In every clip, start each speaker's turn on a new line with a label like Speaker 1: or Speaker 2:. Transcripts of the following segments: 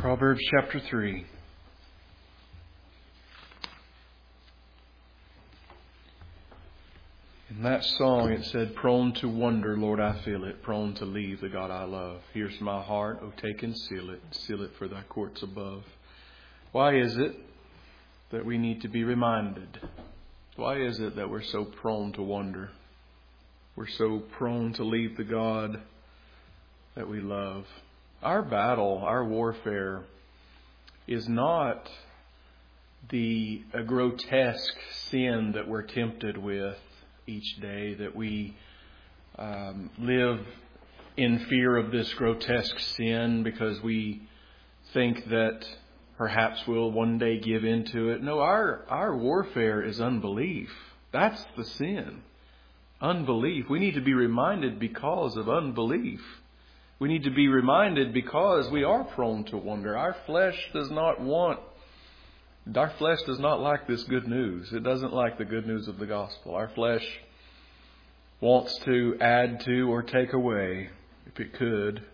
Speaker 1: Proverbs chapter 3. In that song it said, "Prone to wonder, Lord, I feel it, prone to leave the God I love. Here's my heart, oh take and seal it for thy courts above." Why is it that we need to be reminded? Why is it that we're so prone to wonder? We're so prone to leave the God that we love. Our battle, our warfare, is not a grotesque sin that we're tempted with each day, that we live in fear of this grotesque sin because we think that perhaps we'll one day give into it. No, our warfare is unbelief. That's the sin. Unbelief. We need to be reminded because of unbelief. We need to be reminded because we are prone to wonder. Our flesh does not like this good news. It doesn't like the good news of the gospel. Our flesh wants to add to or take away if it could.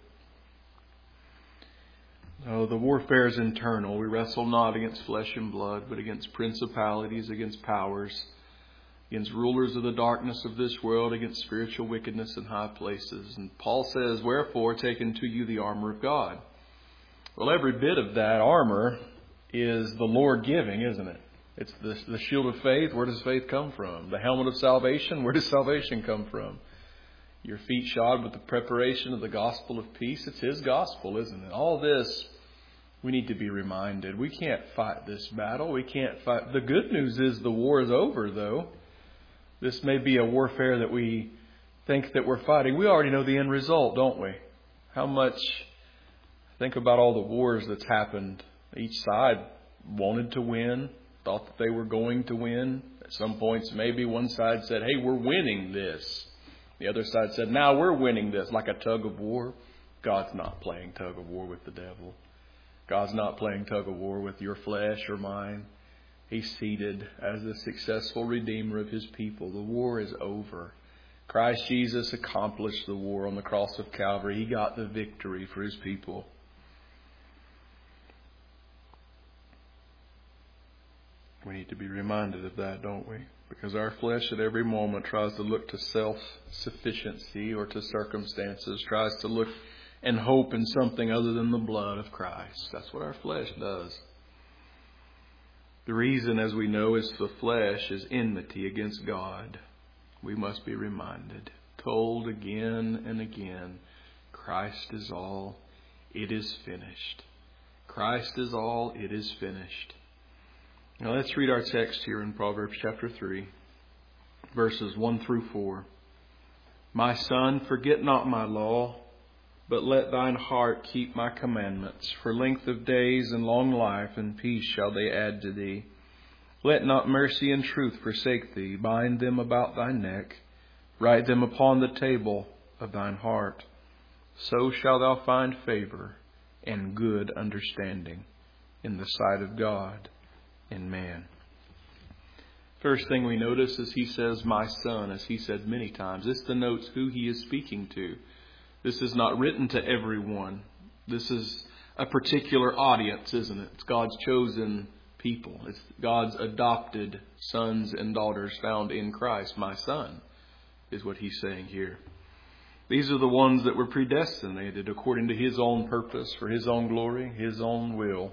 Speaker 1: No, the warfare is internal. We wrestle not against flesh and blood, but against principalities, against powers, against rulers of the darkness of this world, against spiritual wickedness in high places. And Paul says, "Wherefore take unto you the armor of God." Well, every bit of that armor is the Lord giving, isn't it? It's the shield of faith. Where does faith come from? The helmet of salvation. Where does salvation come from? Your feet shod with the preparation of the gospel of peace. It's His gospel, isn't it? All this, we need to be reminded. We can't fight this battle. We can't fight. The good news is the war is over, though. This may be a warfare that we think that we're fighting. We already know the end result, don't we? How much, think about all the wars that's happened. Each side wanted to win, thought that they were going to win. At some points, maybe one side said, "Hey, we're winning this." The other side said, "Now we're winning this," like a tug of war. God's not playing tug of war with the devil. God's not playing tug of war with your flesh or mine. He's seated as the successful Redeemer of His people. The war is over. Christ Jesus accomplished the war on the cross of Calvary. He got the victory for His people. We need to be reminded of that, don't we? Because our flesh at every moment tries to look to self-sufficiency or to circumstances, tries to look and hope in something other than the blood of Christ. That's what our flesh does. The reason, as we know, is the flesh is enmity against God. We must be reminded, told again and again, Christ is all, it is finished. Christ is all, it is finished. Now let's read our text here in Proverbs chapter 3, verses 1 through 4. "My son, forget not my law, but let thine heart keep my commandments. For length of days and long life and peace shall they add to thee. Let not mercy and truth forsake thee. Bind them about thy neck. Write them upon the table of thine heart. So shalt thou find favor and good understanding in the sight of God and man." First thing we notice is He says, "My son," as He said many times. This denotes who He is speaking to. This is not written to everyone. This is a particular audience, isn't it? It's God's chosen people. It's God's adopted sons and daughters found in Christ. "My son," is what He's saying here. These are the ones that were predestinated according to His own purpose, for His own glory, His own will.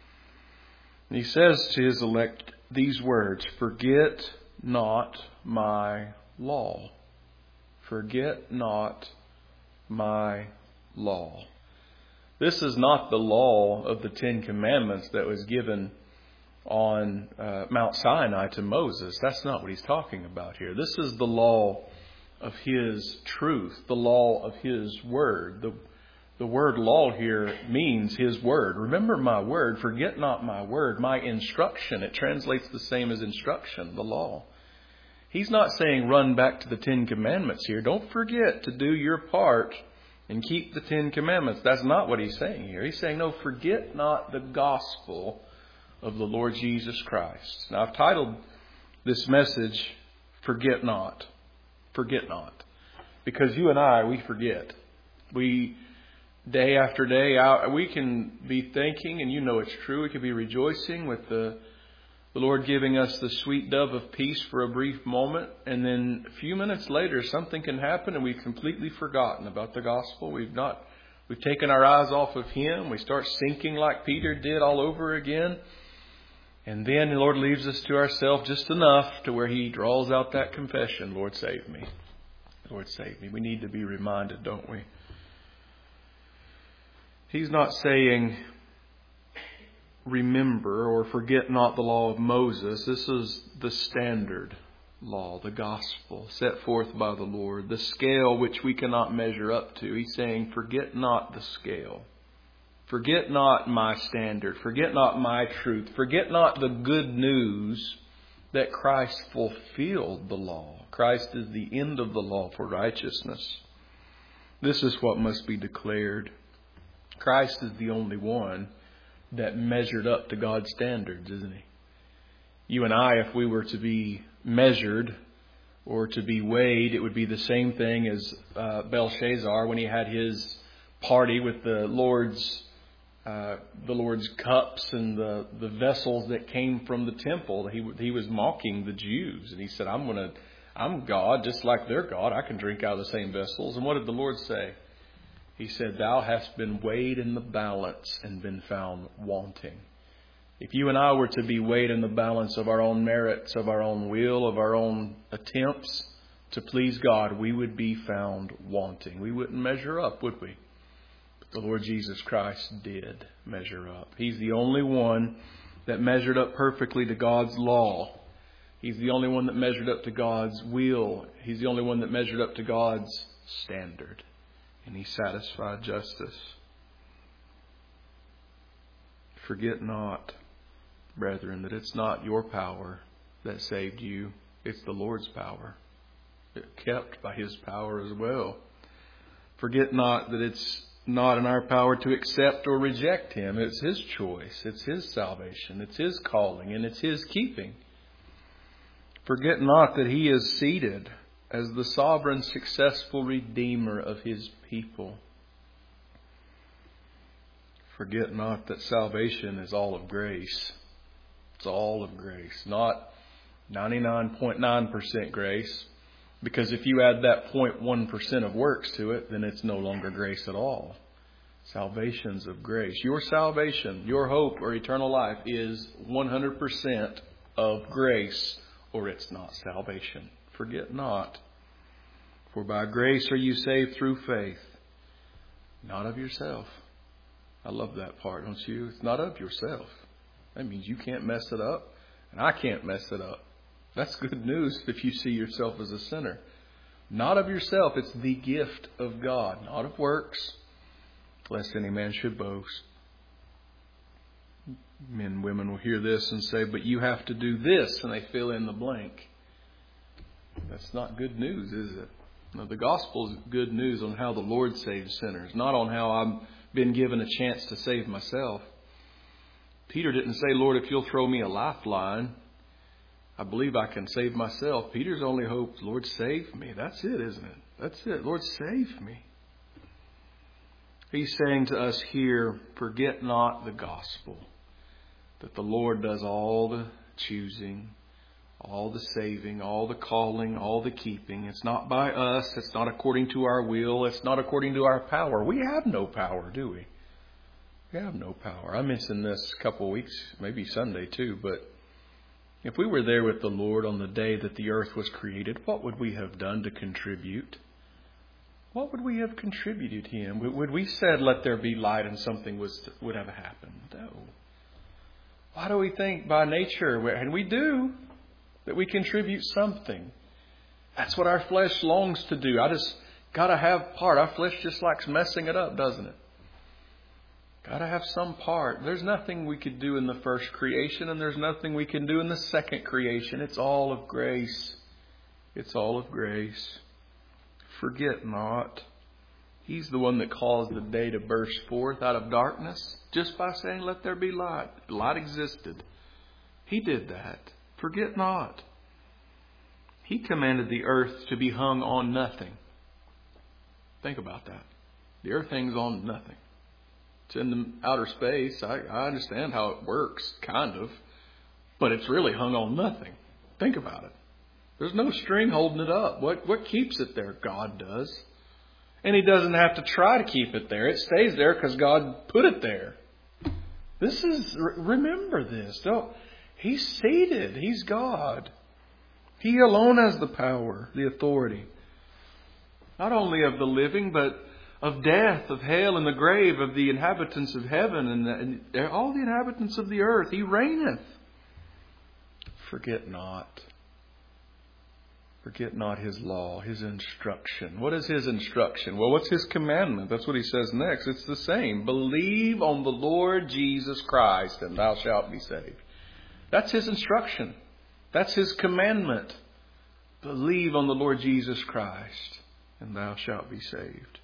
Speaker 1: And He says to His elect these words, "Forget not my law." Forget not my law. This is not the law of the Ten Commandments that was given on Mount Sinai to Moses. That's not what He's talking about here. This is the law of His truth, the law of His word. The word law here means His word. Remember my word, forget not my word, my instruction. It translates the same as instruction, the law. He's not saying run back to the Ten Commandments here. Don't forget to do your part and keep the Ten Commandments. That's not what He's saying here. He's saying, no, forget not the gospel of the Lord Jesus Christ. Now, I've titled this message, "Forget Not." Forget not. Because you and I, we forget. We day after day, we can be thinking, and you know it's true, we could be rejoicing with the Lord giving us the sweet dove of peace for a brief moment, and then a few minutes later something can happen and we've completely forgotten about the gospel. We've taken our eyes off of Him. We start sinking like Peter did all over again. And then the Lord leaves us to ourselves just enough to where He draws out that confession, Lord, save me. Lord, save me. We need to be reminded, don't we? He's not saying, remember or forget not the law of Moses. This is the standard law, the gospel set forth by the Lord, the scale which we cannot measure up to. He's saying, forget not the scale. Forget not my standard. Forget not my truth. Forget not the good news that Christ fulfilled the law. Christ is the end of the law for righteousness. This is what must be declared. Christ is the only one that measured up to God's standards, isn't He? You and I, if we were to be measured or to be weighed, it would be the same thing as Belshazzar when he had his party with the Lord's cups and the vessels that came from the temple. He was mocking the Jews, and he said, I'm God, just like their God. I can drink out of the same vessels. And what did the Lord say? He said, thou hast been weighed in the balance and been found wanting. If you and I were to be weighed in the balance of our own merits, of our own will, of our own attempts to please God, we would be found wanting. We wouldn't measure up, would we? But the Lord Jesus Christ did measure up. He's the only one that measured up perfectly to God's law. He's the only one that measured up to God's will. He's the only one that measured up to God's standard. And He satisfied justice. Forget not, brethren, that it's not your power that saved you. It's the Lord's power. It's kept by His power as well. Forget not that it's not in our power to accept or reject Him. It's His choice. It's His salvation. It's His calling. And it's His keeping. Forget not that He is seated as the sovereign, successful Redeemer of His people. Forget not that salvation is all of grace. It's all of grace, not 99.9% grace. Because if you add that 0.1% of works to it, then it's no longer grace at all. Salvation's of grace. Your salvation, your hope or eternal life is 100% of grace, or it's not salvation. Forget not. For by grace are you saved through faith, not of yourself. I love that part, don't you? It's not of yourself. That means you can't mess it up, and I can't mess it up. That's good news if you see yourself as a sinner. Not of yourself. It's the gift of God, not of works, lest any man should boast. Men and women will hear this and say, but you have to do this, and they fill in the blank. That's not good news, is it? No, the gospel is good news on how the Lord saves sinners, not on how I've been given a chance to save myself. Peter didn't say, Lord, if you'll throw me a lifeline, I believe I can save myself. Peter's only hope, Lord, save me. That's it, isn't it? That's it. Lord, save me. He's saying to us here, forget not the gospel, that the Lord does all the choosing, all the saving, all the calling, all the keeping. It's not by us. It's not according to our will. It's not according to our power. We have no power, do we? We have no power. I mentioned this a couple of weeks, maybe Sunday too, but if we were there with the Lord on the day that the earth was created, what would we have done to contribute? What would we have contributed to Him? Would we said, let there be light, and something would have happened? No. Why do we think by nature, and we do, that we contribute something? That's what our flesh longs to do. I just got to have part. Our flesh just likes messing it up, doesn't it? Got to have some part. There's nothing we could do in the first creation, and there's nothing we can do in the second creation. It's all of grace. It's all of grace. Forget not. He's the one that caused the day to burst forth out of darkness just by saying, let there be light. Light existed. He did that. Forget not. He commanded the earth to be hung on nothing. Think about that. The earth hangs on nothing. It's in the outer space. I understand how it works, kind of. But it's really hung on nothing. Think about it. There's no string holding it up. What keeps it there? God does. And He doesn't have to try to keep it there. It stays there because God put it there. Remember this. He's seated. He's God. He alone has the power, the authority. Not only of the living, but of death, of hell and the grave, of the inhabitants of heaven and all the inhabitants of the earth. He reigneth. Forget not. Forget not His law, His instruction. What is His instruction? Well, what's His commandment? That's what He says next. It's the same. Believe on the Lord Jesus Christ and thou shalt be saved. That's His instruction. That's His commandment. Believe on the Lord Jesus Christ and thou shalt be saved.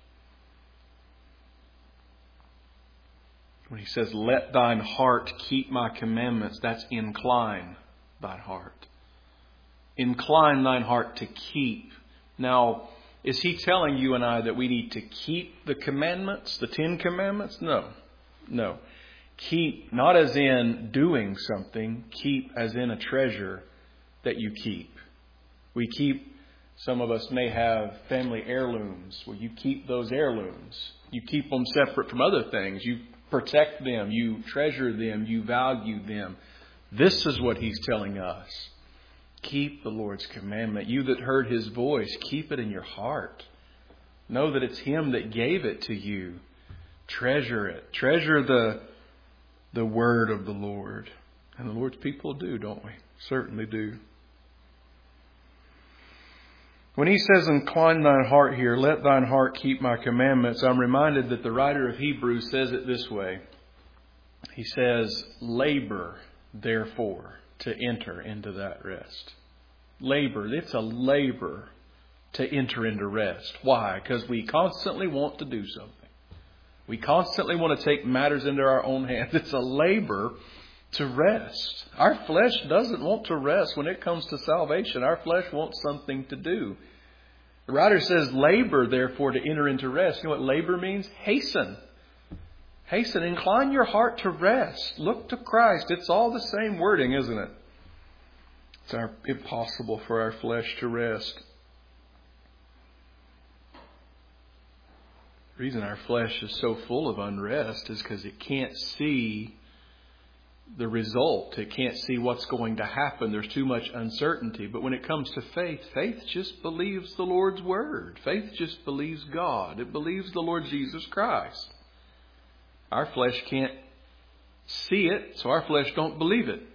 Speaker 1: When He says, let thine heart keep my commandments, that's incline thine heart. Incline thine heart to keep. Now, is He telling you and I that we need to keep the commandments, the 10 commandments? No. Keep, not as in doing something. Keep as in a treasure that you keep. We keep, some of us may have family heirlooms. Well, you keep those heirlooms. You keep them separate from other things. You protect them. You treasure them. You value them. This is what He's telling us. Keep the Lord's commandment. You that heard His voice, keep it in your heart. Know that it's Him that gave it to you. Treasure it. Treasure the word of the Lord. And the Lord's people do, don't we? Certainly do. When He says, incline thine heart here, let thine heart keep my commandments, I'm reminded that the writer of Hebrews says it this way. He says, labor, therefore, to enter into that rest. Labor. It's a labor to enter into rest. Why? Because we constantly want to do something. We constantly want to take matters into our own hands. It's a labor to rest. Our flesh doesn't want to rest when it comes to salvation. Our flesh wants something to do. The writer says, labor, therefore, to enter into rest. You know what labor means? Hasten. Hasten. Incline your heart to rest. Look to Christ. It's all the same wording, isn't it? It's impossible for our flesh to rest. The reason our flesh is so full of unrest is because it can't see the result. It can't see what's going to happen. There's too much uncertainty. But when it comes to faith, faith just believes the Lord's word. Faith just believes God. It believes the Lord Jesus Christ. Our flesh can't see it, so our flesh don't believe it.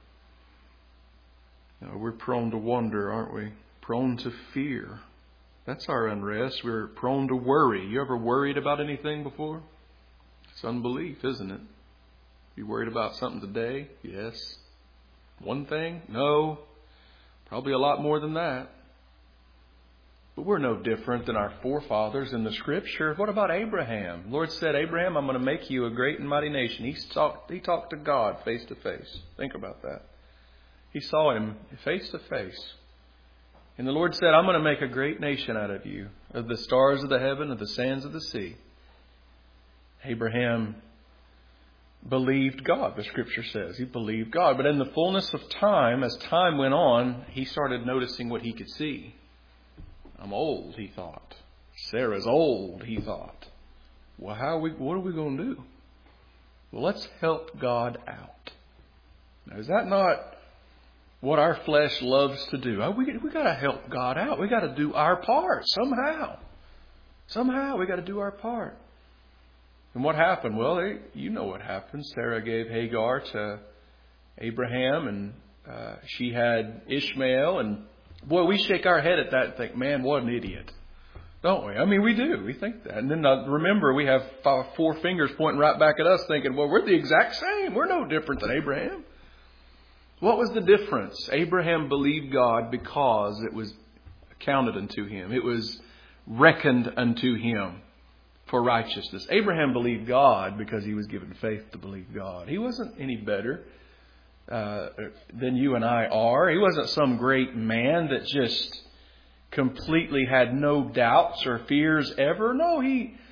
Speaker 1: We're prone to wonder, aren't we? Prone to fear. That's our unrest. We're prone to worry. You ever worried about anything before? It's unbelief, isn't it? You worried about something today? Yes. One thing? No. Probably a lot more than that. But we're no different than our forefathers in the Scripture. What about Abraham? The Lord said, Abraham, I'm going to make you a great and mighty nation. He talked to God face to face. Think about that. He saw Him face to face. And the Lord said, I'm going to make a great nation out of you, of the stars of the heaven, of the sands of the sea. Abraham believed God, the Scripture says. He believed God. But in the fullness of time, as time went on, he started noticing what he could see. I'm old, he thought. Sarah's old, he thought. Well, what are we going to do? Well, let's help God out. Now, is that not what our flesh loves to do? We got to help God out. We got to do our part somehow. Somehow we got to do our part. And what happened? Well, you know what happened. Sarah gave Hagar to Abraham, and she had Ishmael. And boy, we shake our head at that and think, man, what an idiot. Don't we? I mean, we do. We think that. And then remember, we have 4 fingers pointing right back at us thinking, well, we're the exact same. We're no different than Abraham. What was the difference? Abraham believed God because it was accounted unto him. It was reckoned unto him for righteousness. Abraham believed God because he was given faith to believe God. He wasn't any better than you and I are. He wasn't some great man that just completely had no doubts or fears ever. No, he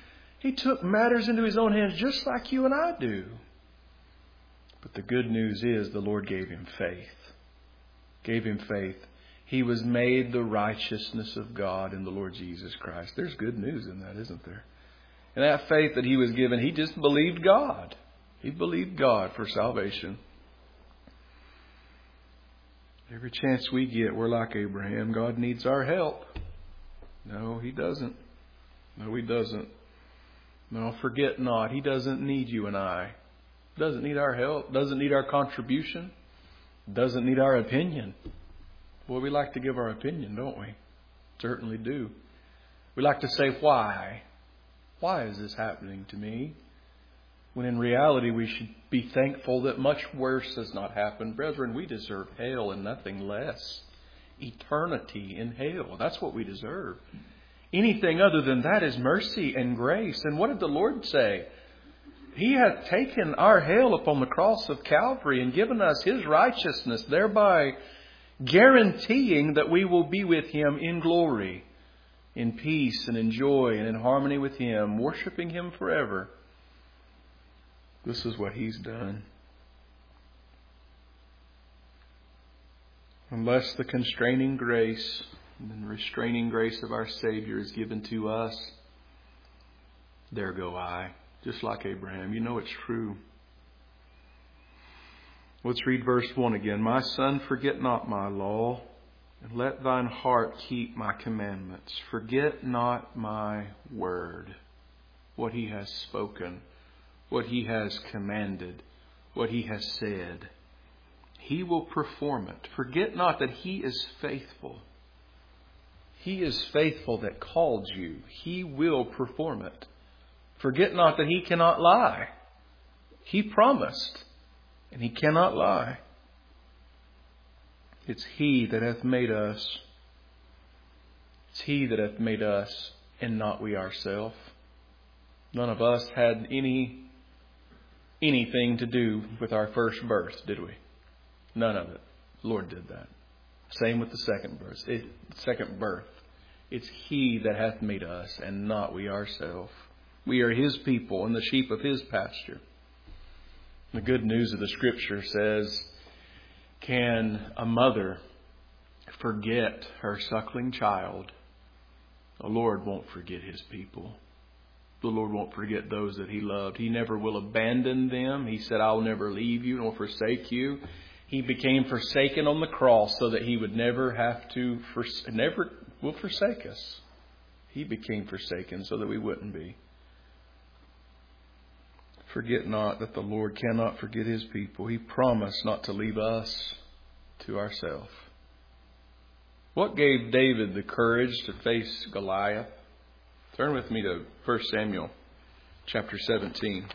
Speaker 1: He took matters into His own hands just like you and I do. But the good news is the Lord gave him faith. Gave him faith. He was made the righteousness of God in the Lord Jesus Christ. There's good news in that, isn't there? And that faith that he was given, he just believed God. He believed God for salvation. Every chance we get, we're like Abraham. God needs our help. No, He doesn't. No, He doesn't. No, forget not. He doesn't need you and I. Doesn't need our help. Doesn't need our contribution. Doesn't need our opinion. Well, we like to give our opinion, don't we? Certainly do. We like to say, why? Why is this happening to me? When in reality we should be thankful that much worse has not happened. Brethren, we deserve hell and nothing less. Eternity in hell. That's what we deserve. Anything other than that is mercy and grace. And what did the Lord say? He hath taken our hell upon the cross of Calvary and given us His righteousness, thereby guaranteeing that we will be with Him in glory, in peace and in joy and in harmony with Him, worshiping Him forever. This is what He's done. Unless the constraining grace and restraining grace of our Savior is given to us, there go I. Just like Abraham. You know it's true. Let's read verse 1 again. My son, forget not my law, and let thine heart keep my commandments. Forget not my word, what He has spoken, what He has commanded, what He has said. He will perform it. Forget not that He is faithful. He is faithful that called you. He will perform it. Forget not that He cannot lie. He promised, and He cannot lie. It's He that hath made us. It's He that hath made us, and not we ourselves. None of us had anything to do with our first birth, did we? None of it. The Lord did that. Same with the second birth. It's He that hath made us, and not we ourselves. We are His people and the sheep of His pasture. The good news of the Scripture says, can a mother forget her suckling child? The Lord won't forget His people. The Lord won't forget those that He loved. He never will abandon them. He said, I'll never leave you nor forsake you. He became forsaken on the cross so that He would never will forsake us. He became forsaken so that we wouldn't be. Forget not that the Lord cannot forget His people. He promised not to leave us to ourselves. What gave David the courage to face Goliath? Turn with me to 1 Samuel chapter 17.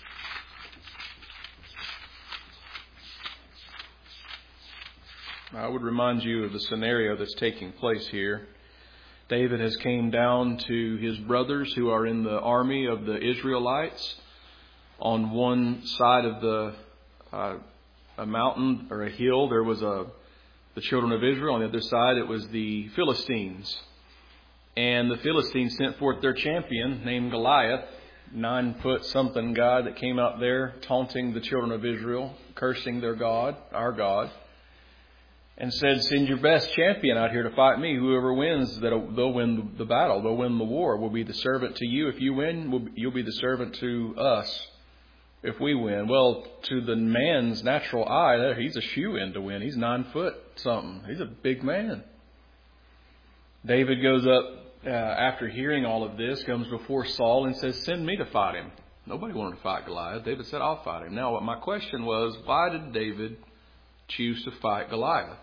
Speaker 1: I would remind you of the scenario that's taking place here. David has came down to his brothers who are in the army of the Israelites. On one side of a mountain or a hill, there was the children of Israel. On the other side, it was the Philistines. And the Philistines sent forth their champion named Goliath, 9-foot-something guy that came out there taunting the children of Israel, cursing their God, our God, and said, send your best champion out here to fight me. Whoever wins, they'll win the battle. They'll win the war. We'll be the servant to you. If you win, you'll be the servant to us if we win. Well, to the man's natural eye, he's a shoo-in to win. He's 9-foot-something. He's a big man. David goes up after hearing all of this, comes before Saul and says, send me to fight him. Nobody wanted to fight Goliath. David said, I'll fight him. Now, my question was, why did David choose to fight Goliath?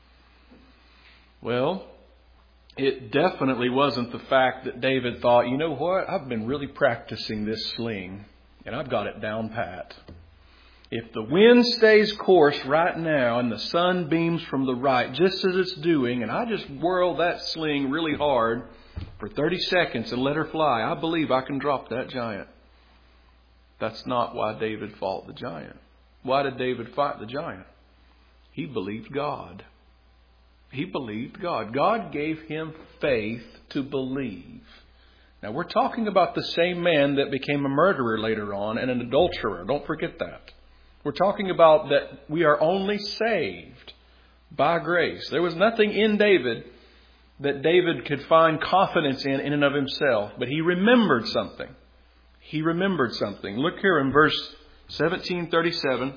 Speaker 1: Well, it definitely wasn't the fact that David thought, you know what, I've been really practicing this sling and I've got it down pat. If the wind stays course right now and the sun beams from the right just as it's doing, and I just whirl that sling really hard for 30 seconds and let her fly, I believe I can drop that giant. That's not why David fought the giant. Why did David fight the giant? He believed God. He believed God. God gave him faith to believe. Now, we're talking about the same man that became a murderer later on and an adulterer. Don't forget that. We're talking about that we are only saved by grace. There was nothing in David that David could find confidence in and of himself. But he remembered something. He remembered something. Look here in verse 1737.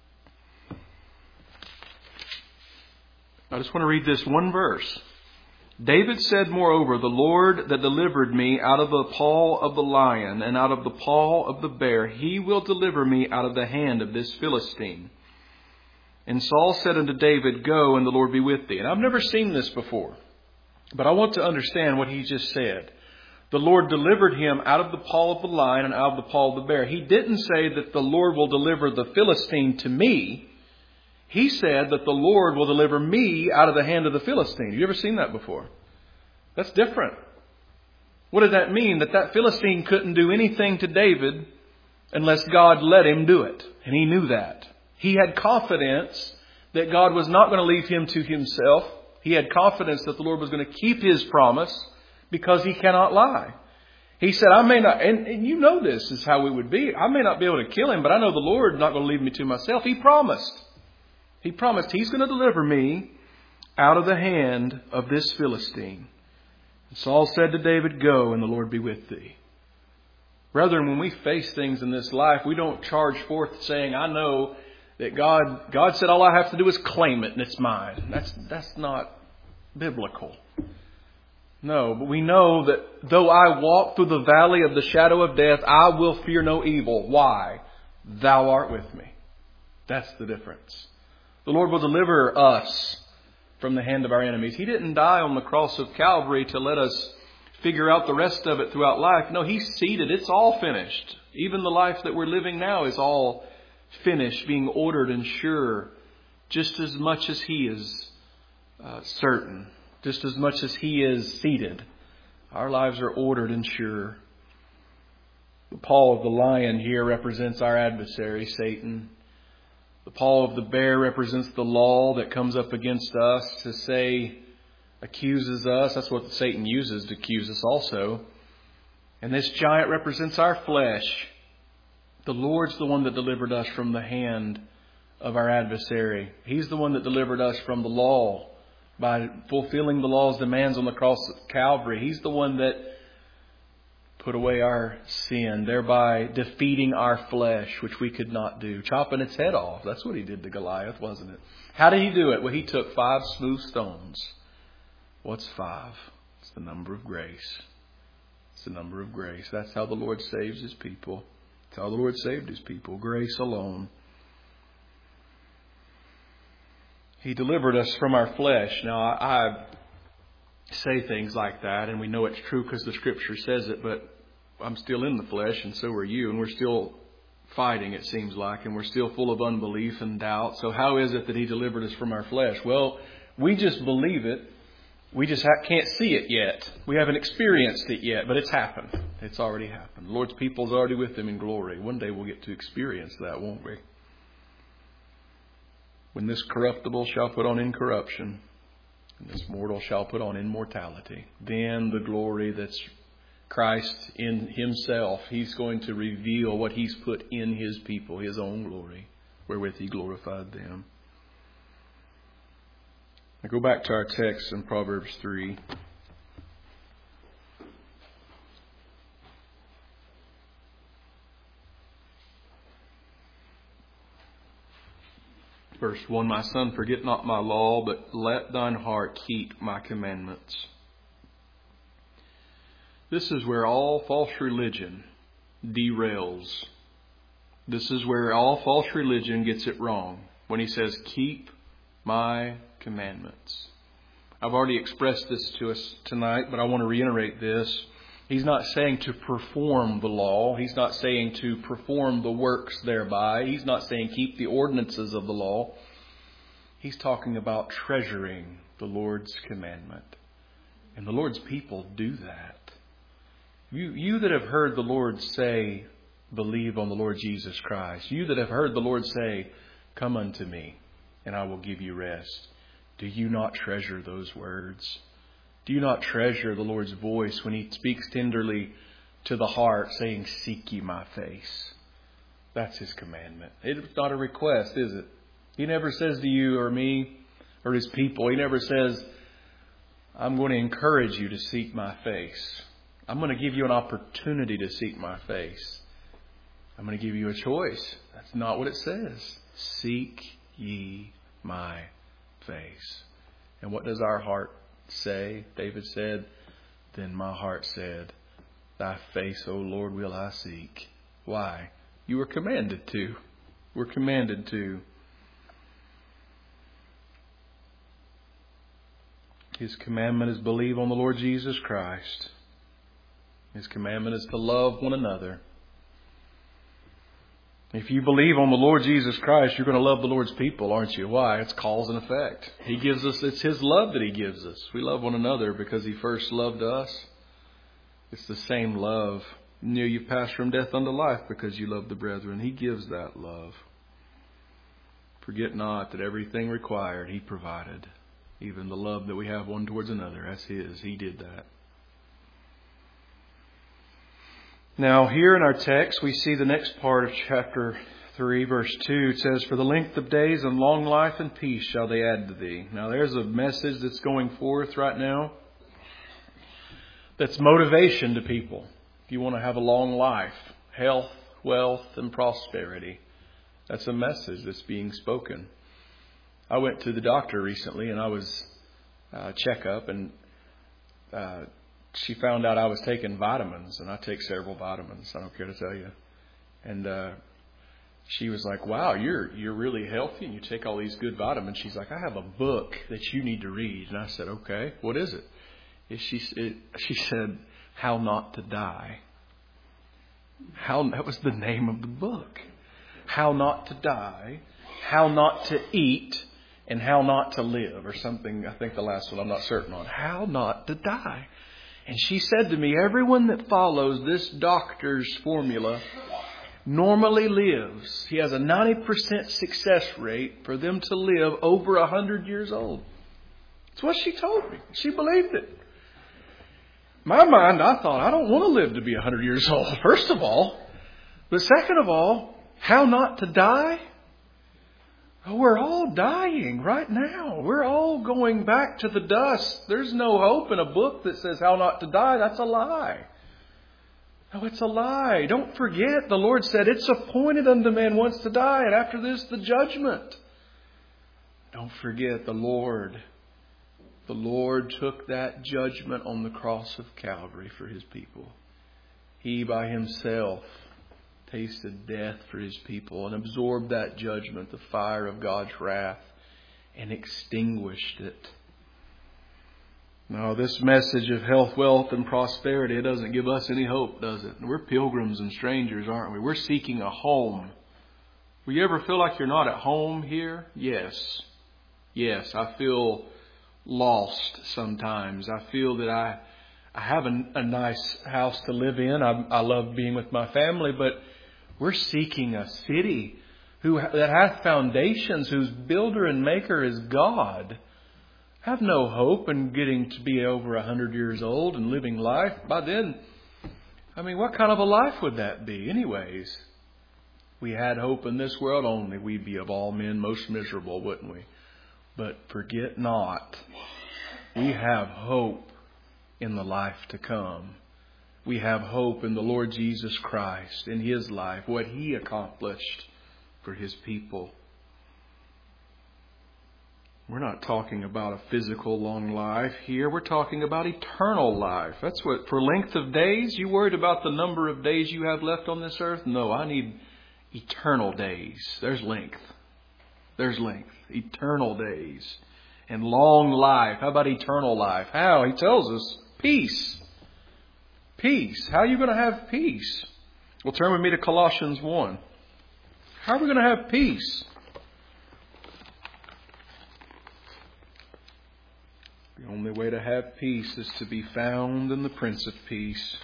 Speaker 1: I just want to read this one verse. David said, moreover, the Lord that delivered me out of the paw of the lion and out of the paw of the bear, He will deliver me out of the hand of this Philistine. And Saul said unto David, go, and the Lord be with thee. And I've never seen this before, but I want to understand what he just said. The Lord delivered him out of the paw of the lion and out of the paw of the bear. He didn't say that the Lord will deliver the Philistine to me. He said that the Lord will deliver me out of the hand of the Philistine. Have you ever seen that before? That's different. What did that mean? That Philistine couldn't do anything to David unless God let him do it. And he knew that. He had confidence that God was not going to leave him to himself. He had confidence that the Lord was going to keep His promise because He cannot lie. He said, I may not, and you know this is how we would be. I may not be able to kill him, but I know the Lord is not going to leave me to myself. He promised. He promised He's going to deliver me out of the hand of this Philistine. And Saul said to David, go, and the Lord be with thee. Brethren, when we face things in this life, we don't charge forth saying, I know that God said all I have to do is claim it and it's mine. That's not biblical. No, but we know that though I walk through the valley of the shadow of death, I will fear no evil. Why? Thou art with me. That's the difference. The Lord will deliver us from the hand of our enemies. He didn't die on the cross of Calvary to let us figure out the rest of it throughout life. No, He's seated. It's all finished. Even the life that we're living now is all finished, being ordered and sure, just as much as He is certain, just as much as He is seated. Our lives are ordered and sure. The paw of the lion here represents our adversary, Satan. The paw of the bear represents the law that comes up against us to say, accuses us. That's what Satan uses to accuse us also. And this giant represents our flesh. The Lord's the one that delivered us from the hand of our adversary. He's the one that delivered us from the law by fulfilling the law's demands on the cross of Calvary. He's the one that put away our sin, thereby defeating our flesh, which we could not do. Chopping its head off. That's what He did to Goliath, wasn't it? How did He do it? Well, He took 5 smooth stones. What's 5? It's the number of grace. It's the number of grace. That's how the Lord saves His people. That's how the Lord saved His people. Grace alone. He delivered us from our flesh. Now, I say things like that, and we know it's true because the Scripture says it, but I'm still in the flesh, and so are you, and we're still fighting, it seems like, and we're still full of unbelief and doubt. So how is it that He delivered us from our flesh? Well, we just believe it. We just can't see it yet. We haven't experienced it yet, but it's happened. It's already happened. The Lord's people's already with Him in glory. One day we'll get to experience that, won't we? When this corruptible shall put on incorruption, and this mortal shall put on immortality, then the glory that's Christ in Himself, He's going to reveal what He's put in His people, His own glory, wherewith He glorified them. Now go back to our text in Proverbs 3. Verse 1, my son, forget not my law, but let thine heart keep my commandments. This is where all false religion derails. This is where all false religion gets it wrong. When he says, keep my commandments. I've already expressed this to us tonight, but I want to reiterate this. He's not saying to perform the law. He's not saying to perform the works thereby. He's not saying keep the ordinances of the law. He's talking about treasuring the Lord's commandment. And the Lord's people do that. You that have heard the Lord say, believe on the Lord Jesus Christ. You that have heard the Lord say, come unto me, and I will give you rest. Do you not treasure those words? Do you not treasure the Lord's voice when He speaks tenderly to the heart, saying, "Seek ye my face"? That's His commandment. It's not a request, is it? He never says to you or me or His people, He never says, "I'm going to encourage you to seek my face. I'm going to give you an opportunity to seek my face. I'm going to give you a choice." That's not what it says. Seek ye my face. And what does our heart say? David said, "Then my heart said, Thy face, O Lord, will I seek." Why? You were commanded to. We're commanded to. His commandment is believe on the Lord Jesus Christ. His commandment is to love one another. If you believe on the Lord Jesus Christ, you're going to love the Lord's people, aren't you? Why? It's cause and effect. He gives us, it's His love that He gives us. We love one another because He first loved us. It's the same love. You've passed from death unto life because you love the brethren. He gives that love. Forget not that everything required He provided. Even the love that we have one towards another, that's His. He did that. Now, here in our text, we see the next part of chapter 3, verse 2. It says, "For the length of days and long life and peace shall they add to thee." Now, there's a message that's going forth right now that's motivation to people. If you want to have a long life, health, wealth, and prosperity, that's a message that's being spoken. I went to the doctor recently, and I was checkup, and she found out I was taking vitamins, and I take several vitamins. I don't care to tell you. And she was like, "Wow, you're really healthy, and you take all these good vitamins." She's like, "I have a book that you need to read." And I said, "Okay, what is it?" She said, "How Not to Die." That was the name of the book. How Not to Die, How Not to Eat, and How Not to Live, or something. I think the last one I'm not certain on. How Not to Die. And she said to me, everyone that follows this doctor's formula normally lives. He has a 90% success rate for them to live over 100 years old. That's what she told me. She believed it. In my mind, I thought, I don't want to live to be 100 years old, first of all. But second of all, how not to die? Oh, we're all dying right now. We're all going back to the dust. There's no hope in a book that says how not to die. That's a lie. No, it's a lie. Don't forget, the Lord said, "It's appointed unto man once to die, and after this the judgment." Don't forget, the Lord took that judgment on the cross of Calvary for His people. He by Himself tasted death for His people and absorbed that judgment, the fire of God's wrath, and extinguished it. Now, this message of health, wealth, and prosperity, it doesn't give us any hope, does it? We're pilgrims and strangers, aren't we? We're seeking a home. Will you ever feel like you're not at home here? Yes. Yes, I feel lost sometimes. I feel that I have a nice house to live in. I love being with my family, but we're seeking a city that hath foundations, whose builder and maker is God. Have no hope in getting to be over 100 years old and living life. By then, what kind of a life would that be? Anyways, we had hope in this world only, we'd be of all men most miserable, wouldn't we? But forget not, we have hope in the life to come. We have hope in the Lord Jesus Christ, in His life, what He accomplished for His people. We're not talking about a physical long life here. We're talking about eternal life. That's what, for length of days, you worried about the number of days you have left on this earth? No, I need eternal days. There's length. There's length. Eternal days. And long life. How about eternal life? How? He tells us, peace. Peace. How are you going to have peace? Well, turn with me to Colossians 1. How are we going to have peace? The only way to have peace is to be found in the Prince of Peace.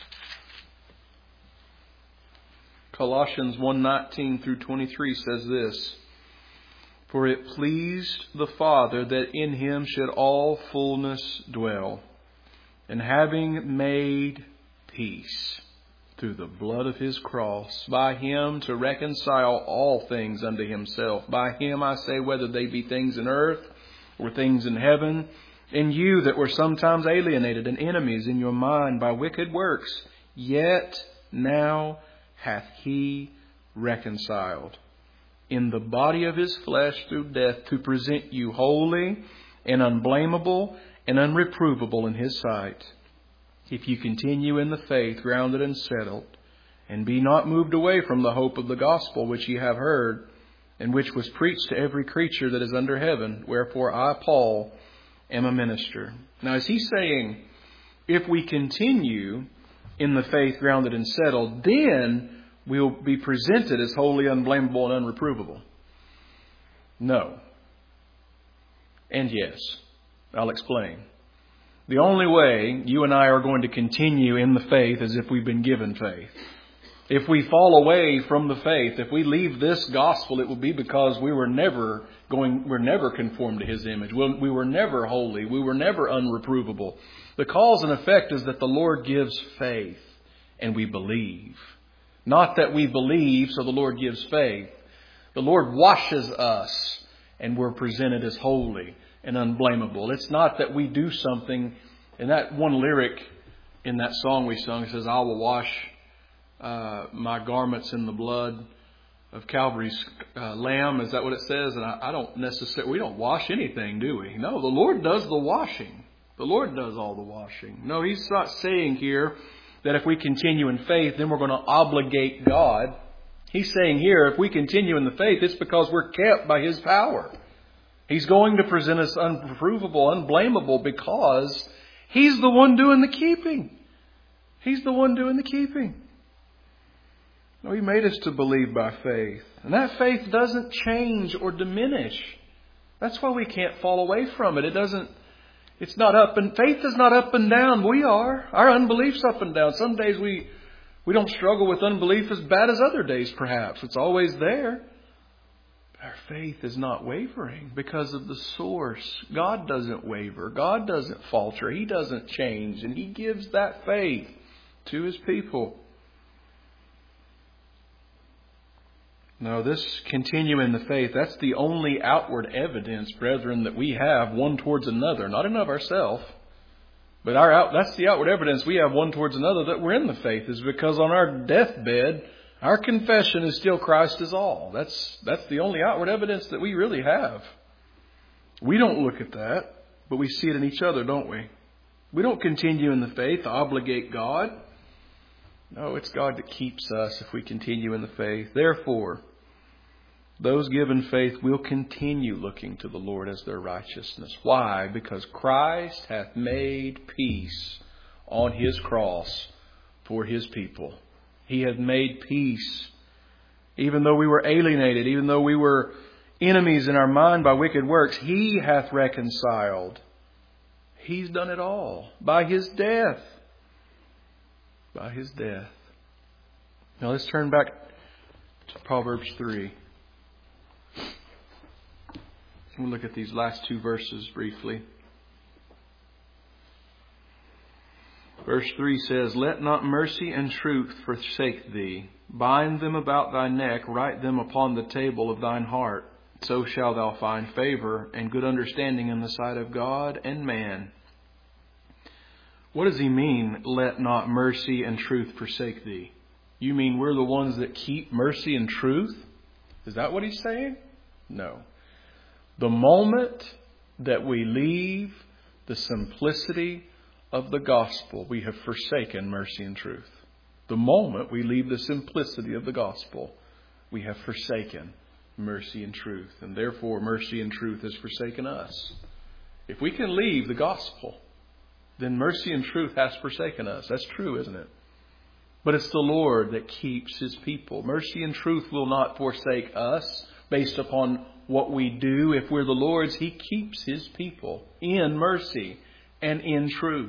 Speaker 1: Colossians 1:19 through 23 says this: "For it pleased the Father that in Him should all fullness dwell, And having made peace through the blood of His cross, by Him to reconcile all things unto Himself. By Him, I say, whether they be things in earth or things in heaven, in you that were sometimes alienated and enemies in your mind by wicked works, yet now hath He reconciled in the body of His flesh through death, to present you holy and unblameable and unreprovable in His sight. If you continue in the faith, grounded and settled, and be not moved away from the hope of the gospel which ye have heard, and which was preached to every creature that is under heaven, wherefore I, Paul, am a minister. Now, is he saying, if we continue in the faith, grounded and settled, then we'll be presented as holy, unblameable, and unreprovable? No. And yes. I'll explain. The only way you and I are going to continue in the faith is if we've been given faith. If we fall away from the faith, if we leave this gospel, it will be because we're never conformed to His image. We were never holy. We were never unreprovable. The cause and effect is that the Lord gives faith and we believe. Not that we believe so the Lord gives faith. The Lord washes us and we're presented as holy and unblameable. It's not that we do something. And that one lyric in that song we sung, it says, I will wash my garments in the blood of Calvary's Lamb. Is that what it says? And I don't necessarily, we don't wash anything, do we? No, the Lord does the washing. The Lord does all the washing. No, He's not saying here that if we continue in faith, then we're going to obligate God. He's saying here, if we continue in the faith, it's because we're kept by His power. He's going to present us unprovable, unblameable, because He's the one doing the keeping. He's the one doing the keeping. No, He made us to believe by faith. And that faith doesn't change or diminish. That's why we can't fall away from it. It's not up and faith is not up and down. We are. Our unbelief's up and down. Some days we don't struggle with unbelief as bad as other days, perhaps. It's always there. Our faith is not wavering because of the source. God doesn't waver. God doesn't falter. He doesn't change. And He gives that faith to His people. Now, this continue in the faith, that's the only outward evidence, brethren, that we have one towards another. Not in of ourselves, but that's the outward evidence we have one towards another that we're in the faith, is because on our deathbed, our confession is still Christ is all. That's the only outward evidence that we really have. We don't look at that, but we see it in each other, don't we? We don't continue in the faith to obligate God. No, it's God that keeps us if we continue in the faith. Therefore, those given faith will continue looking to the Lord as their righteousness. Why? Because Christ hath made peace on His cross for His people. He hath made peace. Even though we were alienated, even though we were enemies in our mind by wicked works, He hath reconciled. He's done it all by His death. By His death. Now let's turn back to Proverbs 3. We'll look at these last two verses briefly. Verse 3 says, Let not mercy and truth forsake thee. Bind them about thy neck, write them upon the table of thine heart. So shalt thou find favor and good understanding in the sight of God and man. What does he mean, let not mercy and truth forsake thee? You mean we're the ones that keep mercy and truth? Is that what he's saying? No. The moment that we leave the simplicity of the gospel, we have forsaken mercy and truth. The moment we leave the simplicity of the gospel, we have forsaken mercy and truth. And therefore, mercy and truth has forsaken us. If we can leave the gospel, then mercy and truth has forsaken us. That's true, isn't it? But it's the Lord that keeps His people. Mercy and truth will not forsake us based upon what we do. If we're the Lord's, He keeps His people in mercy and in truth.